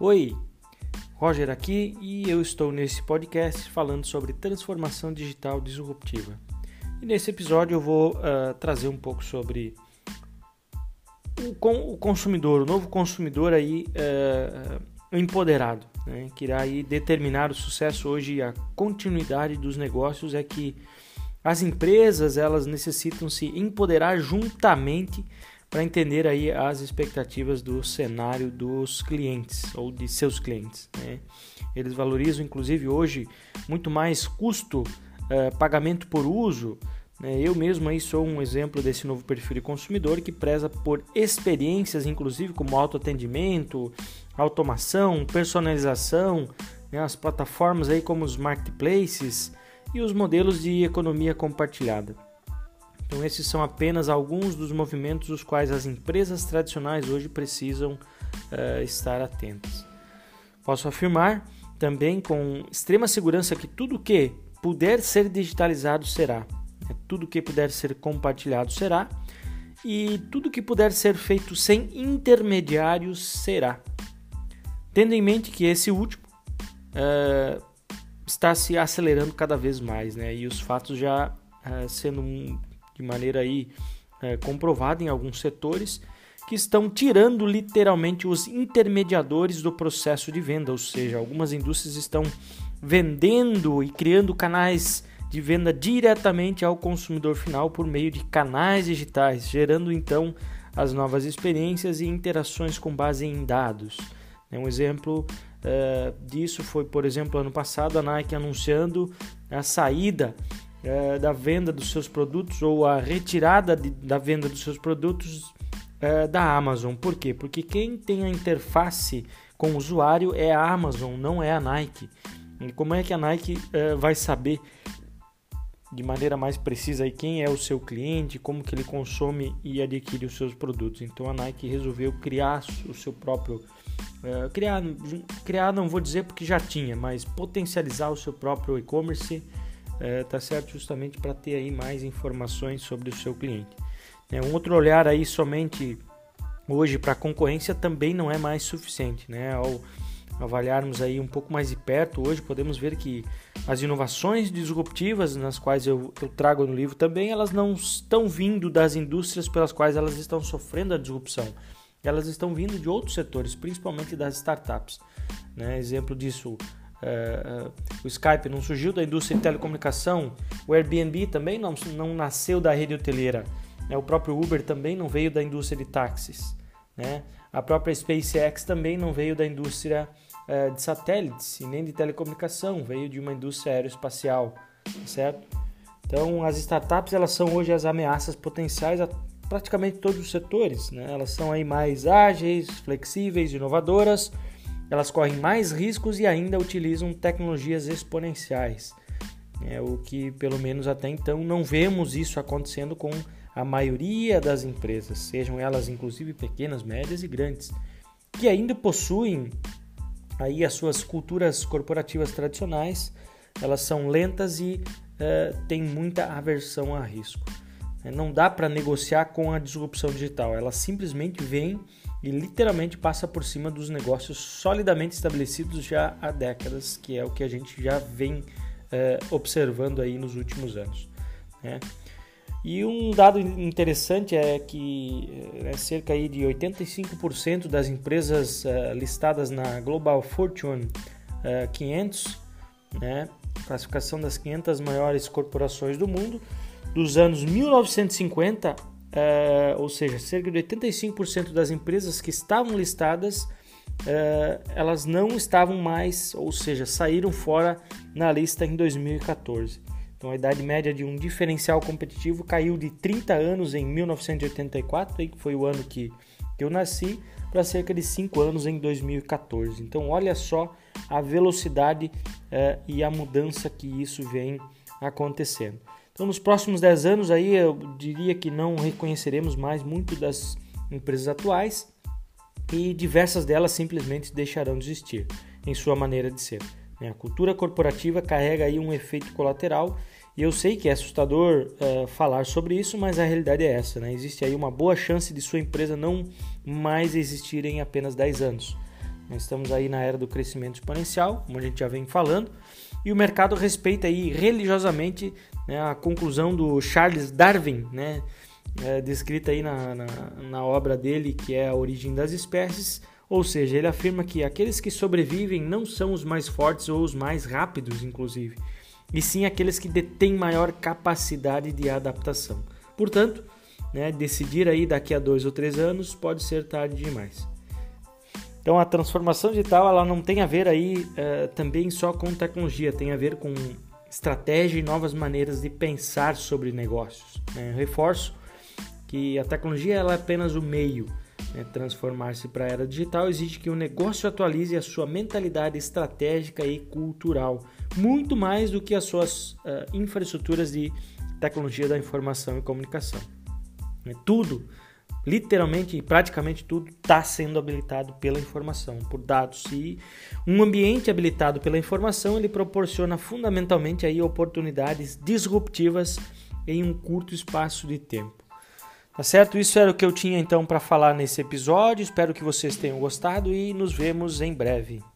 Oi, Roger aqui e eu estou nesse podcast falando sobre transformação digital disruptiva. E nesse episódio eu vou trazer um pouco sobre o consumidor, o novo consumidor aí empoderado, né? Que irá aí determinar o sucesso hoje e a continuidade dos negócios. É que as empresas elas necessitam se empoderar juntamente para entender aí as expectativas do cenário dos clientes ou de seus clientes, né? Eles valorizam inclusive hoje muito mais custo, pagamento por uso, né? Eu mesmo aí sou um exemplo desse novo perfil de consumidor que preza por experiências inclusive como autoatendimento, automação, personalização, né? As plataformas aí como os marketplaces e os modelos de economia compartilhada. Então esses são apenas alguns dos movimentos os quais as empresas tradicionais hoje precisam estar atentas. Posso afirmar também com extrema segurança que tudo que puder ser digitalizado será, tudo que puder ser compartilhado será e tudo que puder ser feito sem intermediários será. Tendo em mente que esse último está se acelerando cada vez mais, né? E os fatos já sendo de maneira aí comprovada em alguns setores que estão tirando literalmente os intermediadores do processo de venda, ou seja, algumas indústrias estão vendendo e criando canais de venda diretamente ao consumidor final por meio de canais digitais, gerando então as novas experiências e interações com base em dados. Um exemplo disso foi, por exemplo, ano passado a Nike anunciando a saída da venda dos seus produtos ou a retirada da venda dos seus produtos da Amazon. Por quê? Porque quem tem a interface com o usuário é a Amazon, não é a Nike. E como é que a Nike vai saber de maneira mais precisa aí quem é o seu cliente, como que ele consome e adquire os seus produtos? Então a Nike resolveu criar o seu próprio criar não vou dizer porque já tinha, mas potencializar o seu próprio e-commerce, tá certo, justamente para ter aí mais informações sobre o seu cliente. Um outro olhar aí somente hoje para a concorrência também não é mais suficiente, né? Ao avaliarmos aí um pouco mais de perto, hoje podemos ver que as inovações disruptivas nas quais eu trago no livro também, elas não estão vindo das indústrias pelas quais elas estão sofrendo a disrupção. Elas estão vindo de outros setores, principalmente das startups, né? Exemplo disso, o Skype não surgiu da indústria de telecomunicação, o Airbnb também não nasceu da rede hoteleira, né? O próprio Uber também não veio da indústria de táxis, né? A própria SpaceX também não veio da indústria de satélites e nem de telecomunicação, veio de uma indústria aeroespacial, certo? Então as startups elas são hoje as ameaças potenciais a praticamente todos os setores, né? Elas são aí mais ágeis, flexíveis, inovadoras, elas correm mais riscos e ainda utilizam tecnologias exponenciais. O que pelo menos até então não vemos isso acontecendo com a maioria das empresas, sejam elas inclusive pequenas, médias e grandes, que ainda possuem aí as suas culturas corporativas tradicionais. Elas são lentas e têm muita aversão a risco. Não dá para negociar com a disrupção digital, ela simplesmente vem e literalmente passa por cima dos negócios solidamente estabelecidos já há décadas, que é o que a gente já vem observando aí nos últimos anos, né? E um dado interessante é que cerca aí de 85% das empresas listadas na Global Fortune 500, né, classificação das 500 maiores corporações do mundo, dos anos 1950, ou seja, cerca de 85% das empresas que estavam listadas, elas não estavam mais, ou seja, saíram fora na lista em 2014. Então a idade média de um diferencial competitivo caiu de 30 anos em 1984, que foi o ano que eu nasci, para cerca de 5 anos em 2014. Então olha só a velocidade e a mudança que isso vem acontecendo. Então nos próximos 10 anos aí eu diria que não reconheceremos mais muito das empresas atuais e diversas delas simplesmente deixarão de existir em sua maneira de ser. A cultura corporativa carrega aí um efeito colateral e eu sei que é assustador falar sobre isso, mas a realidade é essa, né? Existe aí uma boa chance de sua empresa não mais existir em apenas 10 anos. Nós estamos aí na era do crescimento exponencial, como a gente já vem falando, e o mercado respeita aí religiosamente, né, a conclusão do Charles Darwin, né, descrita aí na obra dele, que é A Origem das Espécies, ou seja, ele afirma que aqueles que sobrevivem não são os mais fortes ou os mais rápidos, inclusive, e sim aqueles que detêm maior capacidade de adaptação. Portanto, né, decidir aí daqui a 2 ou 3 anos pode ser tarde demais. Então a transformação digital ela não tem a ver aí também só com tecnologia, tem a ver com estratégia e novas maneiras de pensar sobre negócios. Né? Eu reforço que a tecnologia ela é apenas o meio. Né? Transformar-se para a era digital exige que o negócio atualize a sua mentalidade estratégica e cultural, muito mais do que as suas infraestruturas de tecnologia da informação e comunicação. Tudo, literalmente e praticamente tudo, está sendo habilitado pela informação, por dados. E um ambiente habilitado pela informação, ele proporciona fundamentalmente aí oportunidades disruptivas em um curto espaço de tempo. Tá certo? Isso era o que eu tinha então para falar nesse episódio. Espero que vocês tenham gostado e nos vemos em breve.